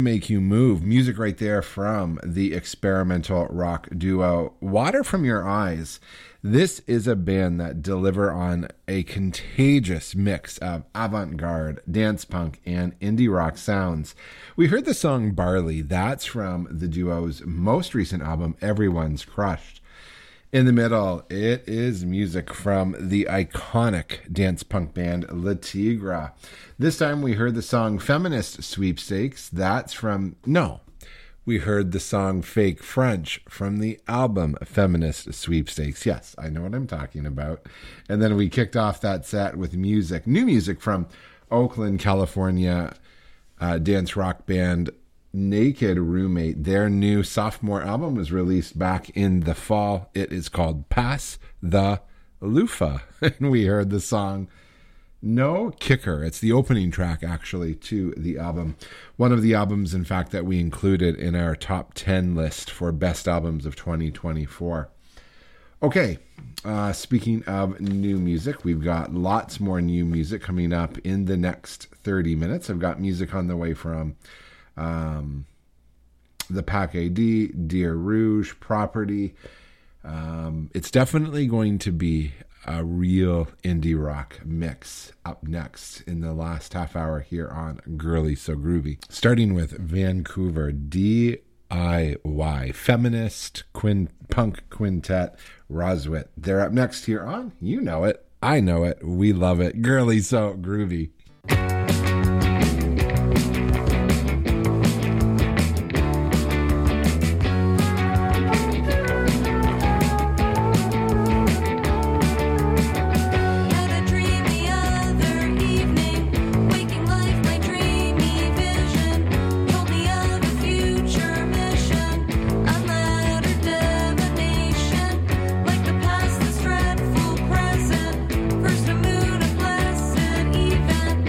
Make You Move. Music right there from the experimental rock duo Water From Your Eyes. This is a band that deliver on a contagious mix of avant-garde, dance punk, and indie rock sounds. We heard the song Barley. That's from the duo's most recent album, Everyone's Crushed. In the middle, it is music from the iconic dance punk band Le Tigre. This time we heard the song Feminist Sweepstakes. We heard the song Fake French from the album Feminist Sweepstakes. Yes, I know what I'm talking about. And then we kicked off that set with new music from Oakland, California dance rock band Naked Roommate. Their new sophomore album was released back in the fall. It is called Pass the Loofah. And we heard the song No Kicker. It's the opening track, actually, to the album. One of the albums, in fact, that we included in our top 10 list for best albums of 2024. Okay, speaking of new music, we've got lots more new music coming up in the next 30 minutes. I've got music on the way from the Pack AD, Deer Rouge, Property. It's definitely going to be a real indie rock mix up next in the last half hour here on Girly So Groovy. Starting with Vancouver DIY, feminist punk quintet Roswit. They're up next here on You Know It, I Know It, We Love It, Girly So Groovy. First a mood of blessed even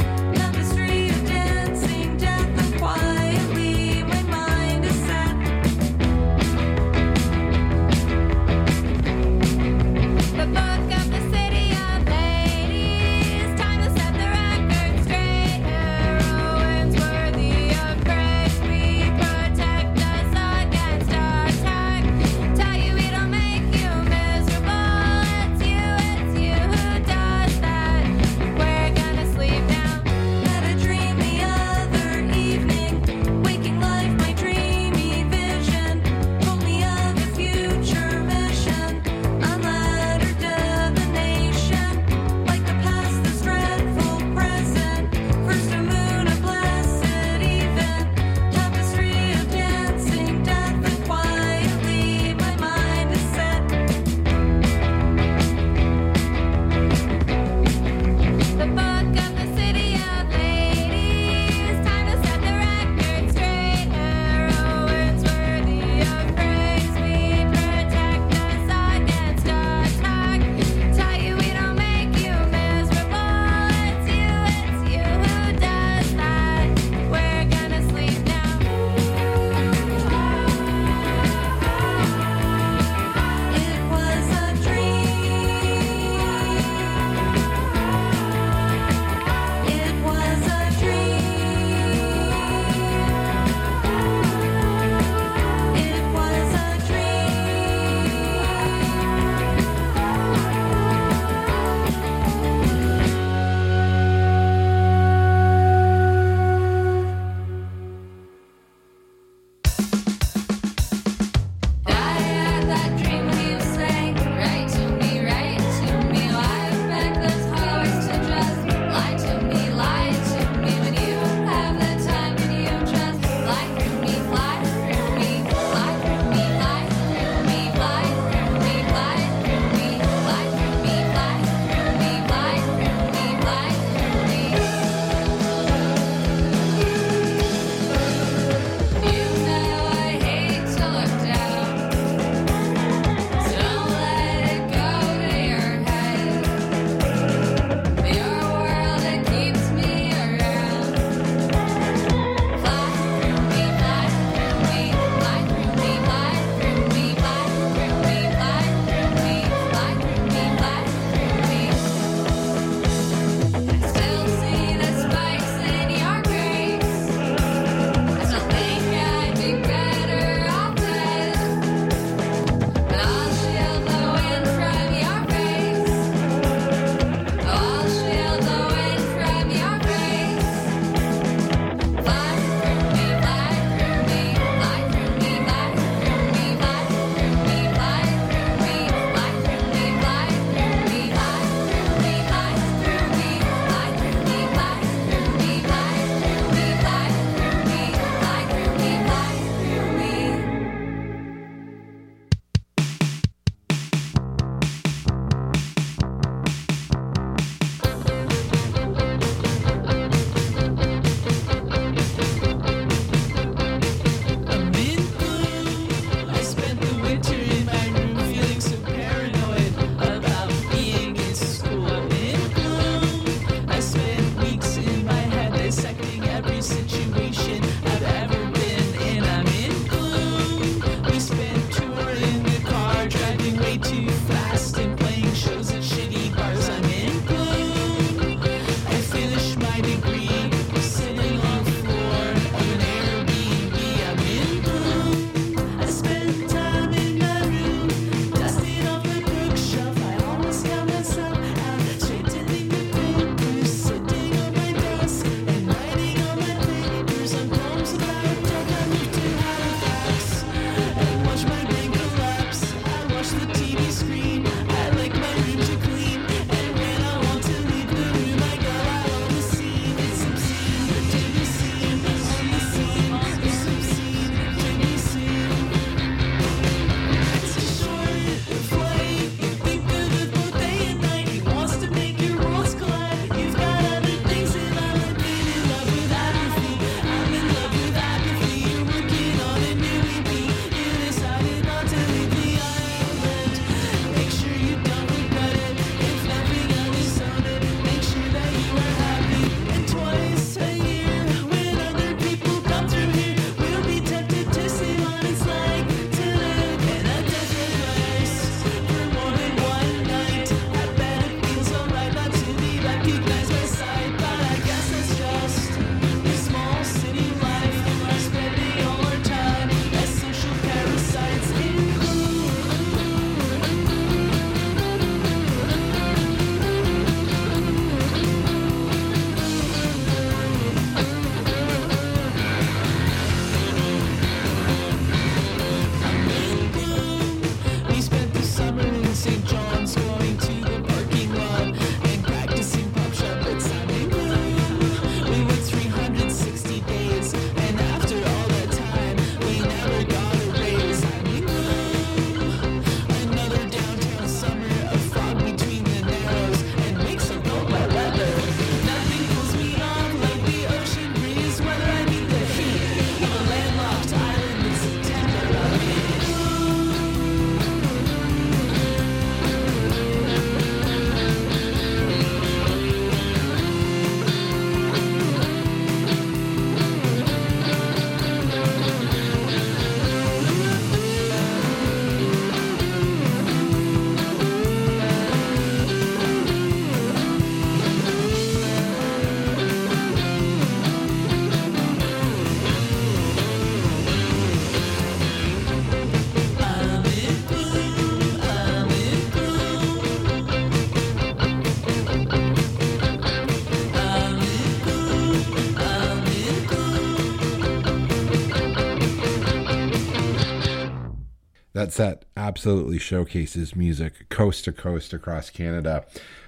That set absolutely showcases music coast to coast across Canada,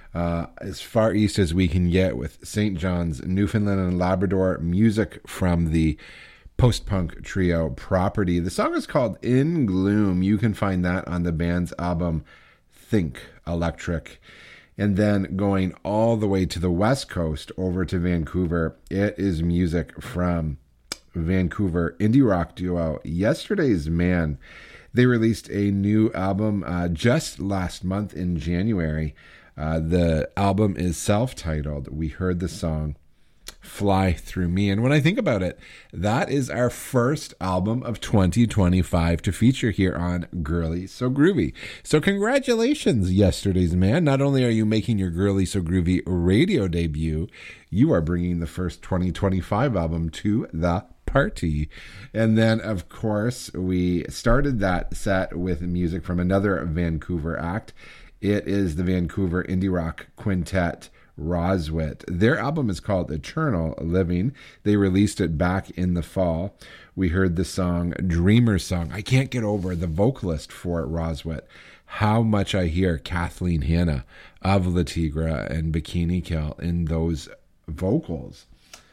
as far east as we can get, with St. John's, Newfoundland and Labrador, music from the post-punk trio Property. The song is called In Gloom. You can find that on the band's album Think Electric. And then going all the way to the west coast over to Vancouver, it is music from Vancouver indie rock duo Yesterday's Man. They released a new album just last month in January. The album is self-titled. We heard the song Fly Through Me. And when I think about it, that is our first album of 2025 to feature here on Girly So Groovy. So congratulations, Yesterday's Man. Not only are you making your Girly So Groovy radio debut, you are bringing the first 2025 album to the party. And then, of course, we started that set with music from another Vancouver act. It is the Vancouver indie rock quintet Roswit. Their album is called Eternal Living. They released it back in the fall. We heard the song Dreamer Song. I can't get over the vocalist for Roswit. How much I hear Kathleen Hanna of La Tigre and Bikini Kill in those vocals.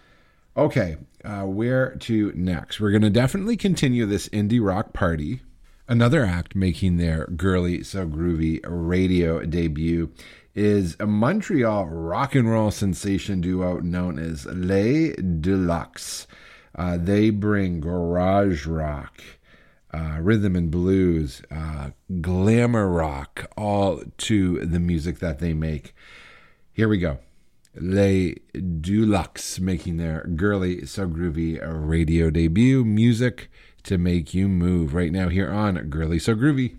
Okay, where to next? We're going to definitely continue this indie rock party. Another act making their Girly So Groovy radio debut is a Montreal rock and roll sensation duo known as Les Deluxe. They bring garage rock, rhythm and blues, glamour rock, all to the music that they make. Here we go. Les Deluxe making their Girly So Groovy radio debut. Music to make you move right now here on Girly So Groovy.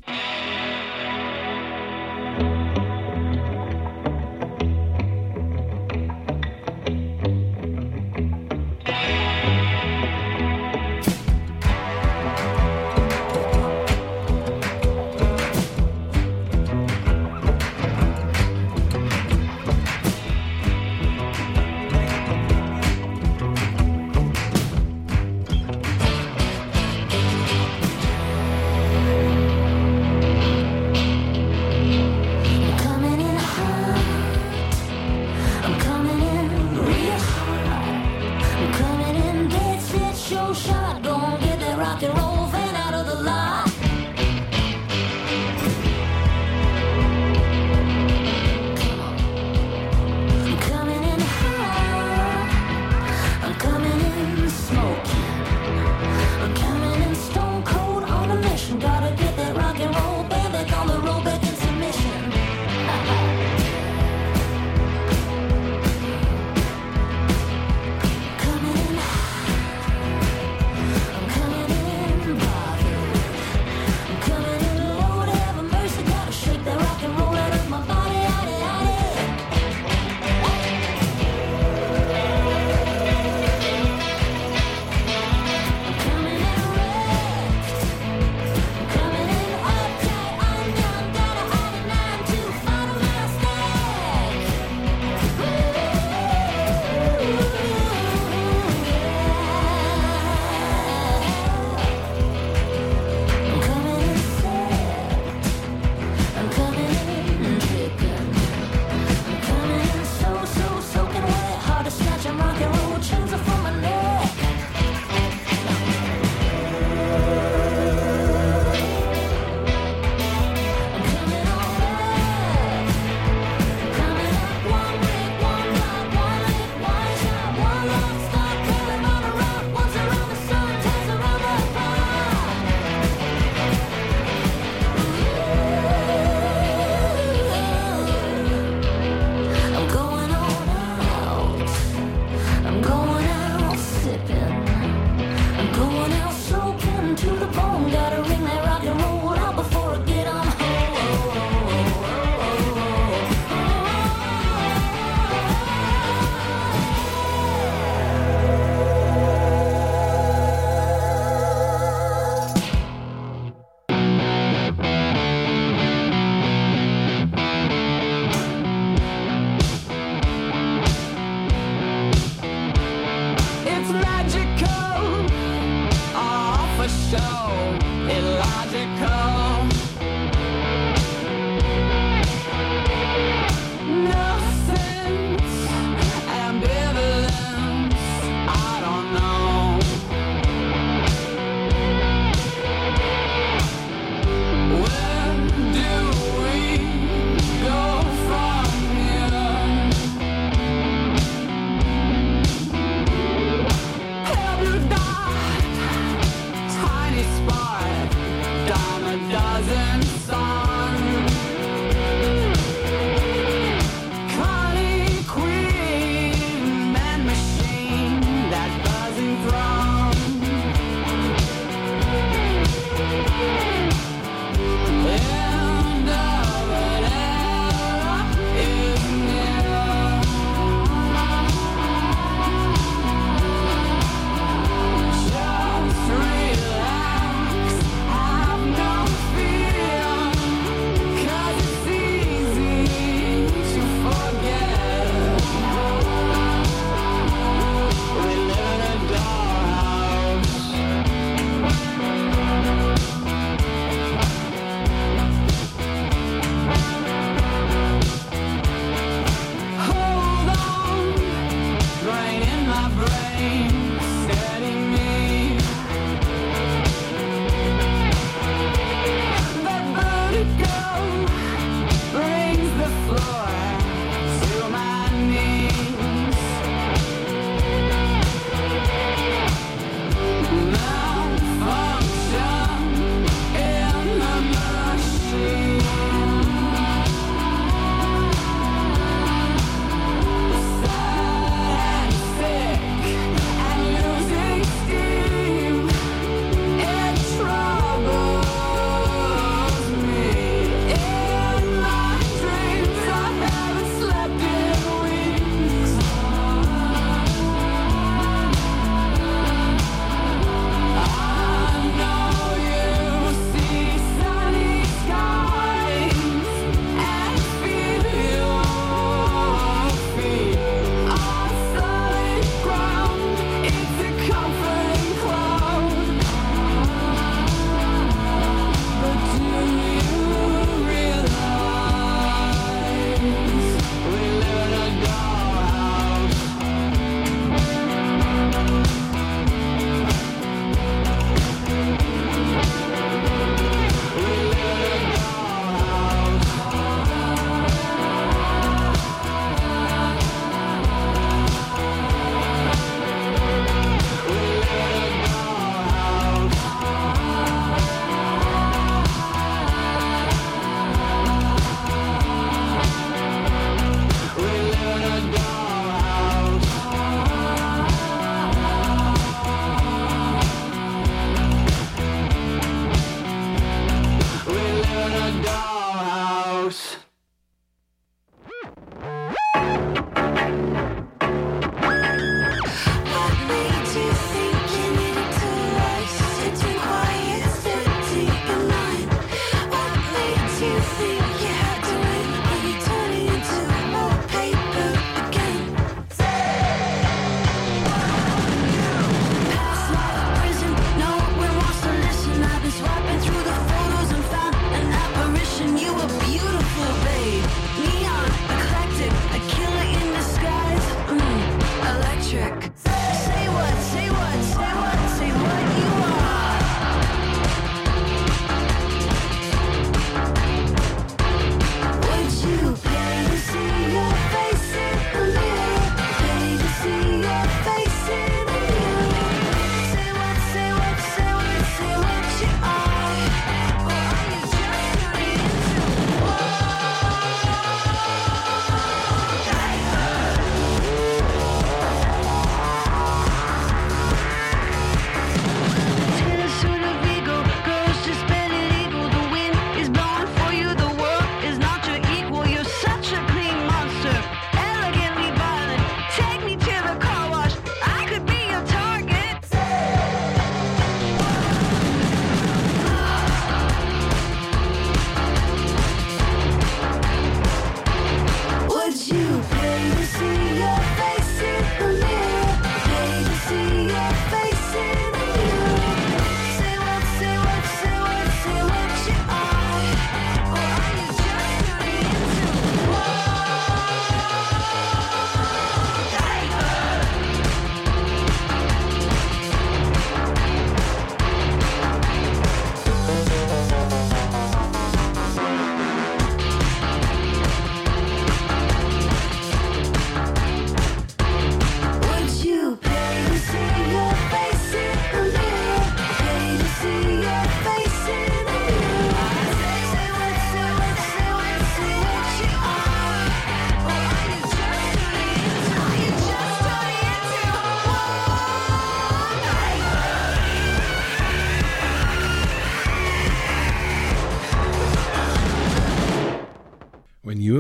show, illogical.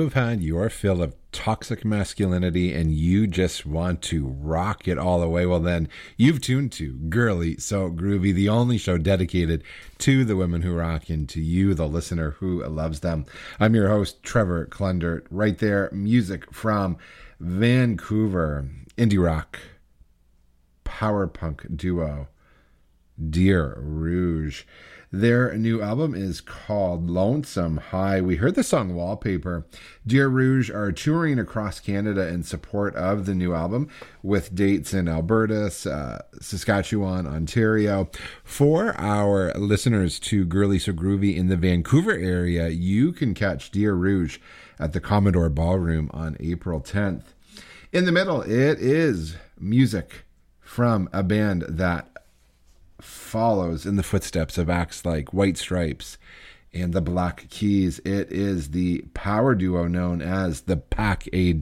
have had your fill of toxic masculinity and you just want to rock it all the way, well then you've tuned to Girly So Groovy, the only show dedicated to the women who rock and to you, the listener who loves them. I'm your host, Trevor Klundert. Right there, music from Vancouver, indie rock, power punk duo, Dear Rouge. Their new album is called Lonesome High. We heard the song Wallpaper. Dear Rouge are touring across Canada in support of the new album with dates in Alberta, Saskatchewan, Ontario. For our listeners to Girly So Groovy in the Vancouver area, you can catch Dear Rouge at the Commodore Ballroom on April 10th. In the middle, it is music from a band that follows in the footsteps of acts like White Stripes and the Black Keys. It is the power duo known as the Pack AD.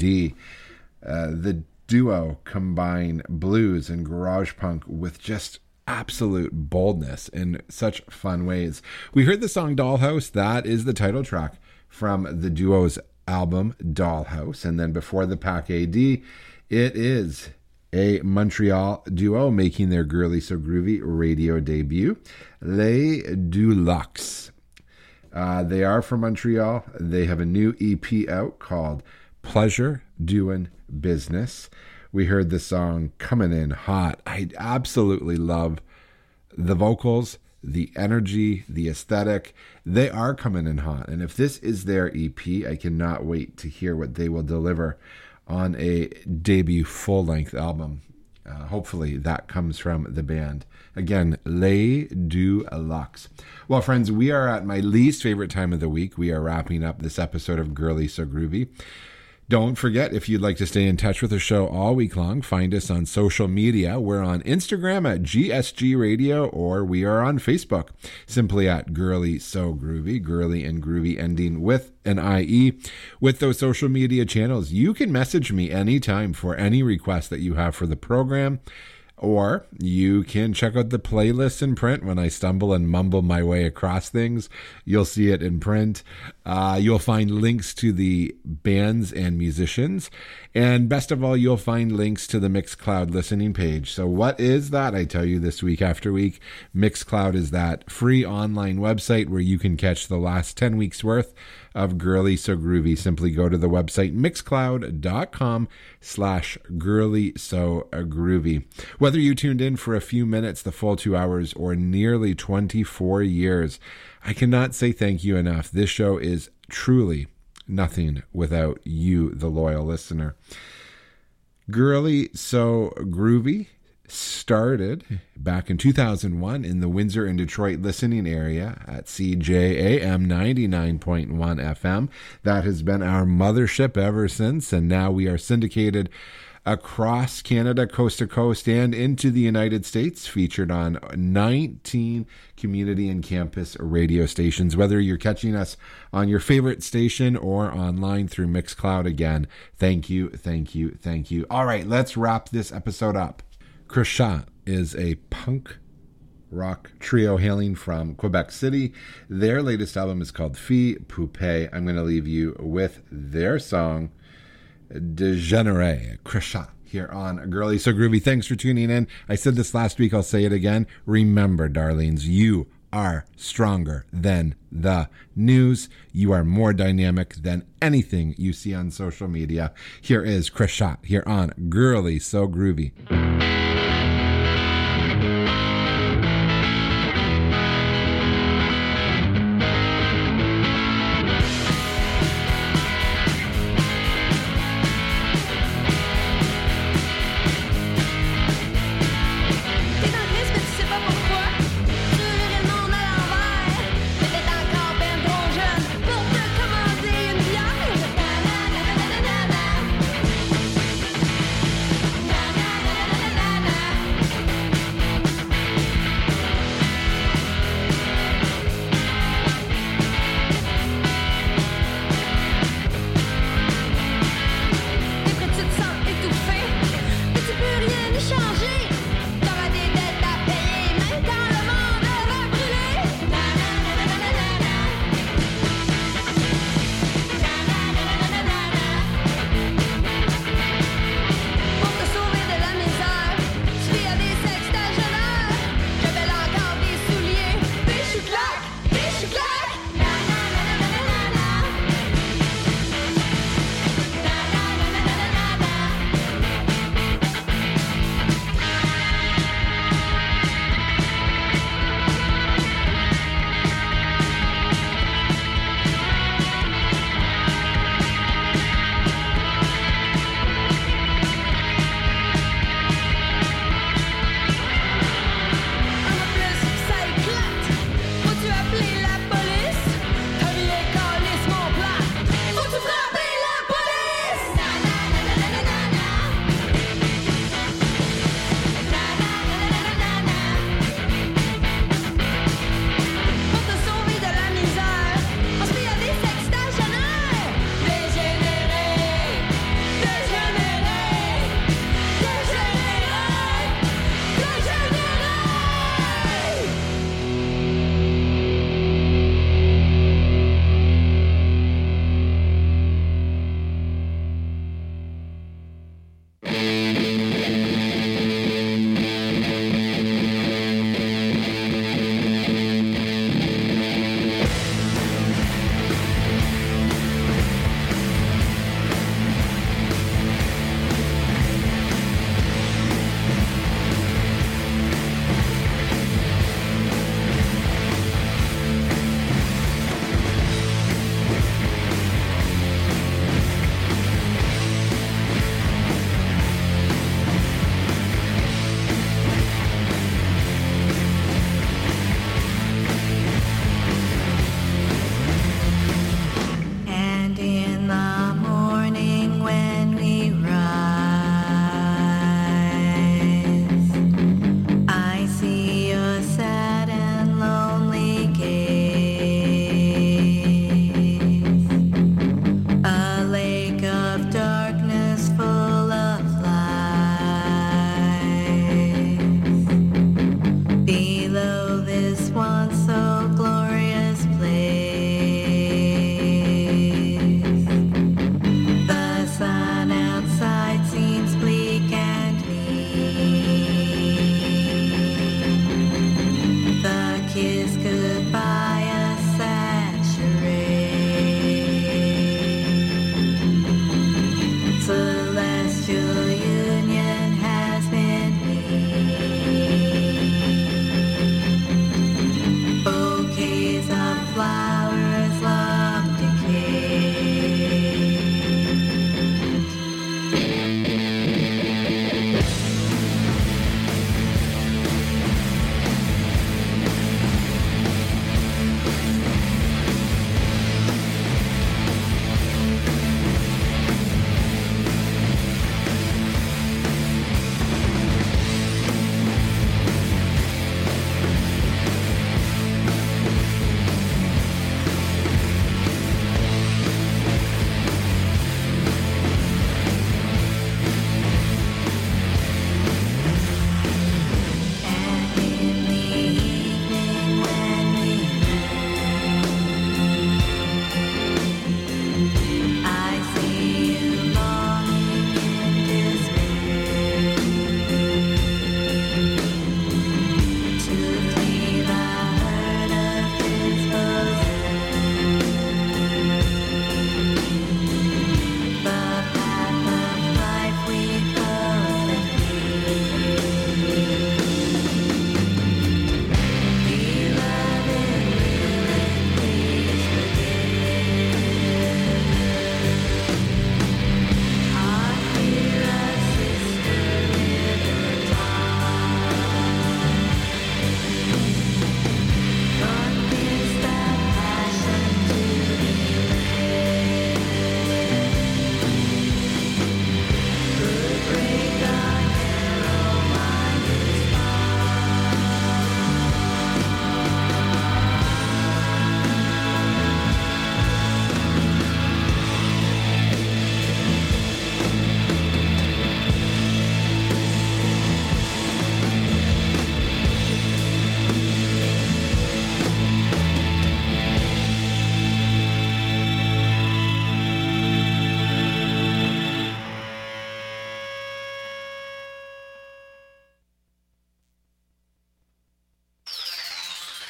The duo combine blues and garage punk with just absolute boldness in such fun ways. We heard the song Dollhouse. That is the title track from the duo's album Dollhouse. And then before the Pack AD, it is a Montreal duo making their Girly So Groovy radio debut, Les Du Luxe. They are from Montreal. They have a new EP out called Pleasure Doing Business. We heard the song Coming In Hot. I absolutely love the vocals, the energy, the aesthetic. They are coming in hot. And if this is their EP, I cannot wait to hear what they will deliver on a debut full-length album. Hopefully that comes from the band. Again, Les Du Luxe. Well, friends, we are at my least favorite time of the week. We are wrapping up this episode of Girly So Groovy. Don't forget, if you'd like to stay in touch with the show all week long, find us on social media. We're on Instagram at GSG Radio, or we are on Facebook, simply at Girly So Groovy, Girly and Groovy ending with an IE. With those social media channels, you can message me anytime for any request that you have for the program, or you can check out the playlist in print. When I stumble and mumble my way across things, you'll see it in print. You'll find links to the bands and musicians. And best of all, you'll find links to the Mixcloud listening page. So what is that? I tell you this week after week. Mixcloud is that free online website where you can catch the last 10 weeks worth of Girly So Groovy. Simply go to the website mixcloud.com/Girly So Groovy. Whether you tuned in for a few minutes, the full 2 hours, or nearly 24 years, I cannot say thank you enough. This show is truly nothing without you, the loyal listener. Girly So Groovy started back in 2001 in the Windsor and Detroit listening area at CJAM 99.1 FM. That has been our mothership ever since, and now we are syndicated across Canada, coast to coast, and into the United States, featured on 19 community and campus radio stations. Whether you're catching us on your favorite station or online through Mixcloud, again, thank you, thank you, thank you. All right, let's wrap this episode up. Crochat is a punk rock trio hailing from Quebec City. Their latest album is called Fille Poupée. I'm going to leave you with their song Degeneré. Crochat here on Girly So Groovy. Thanks for tuning in. I said this last week, I'll say it again. Remember, darlings, you are stronger than the news. You are more dynamic than anything you see on social media. Here is Crochat here on Girly So Groovy.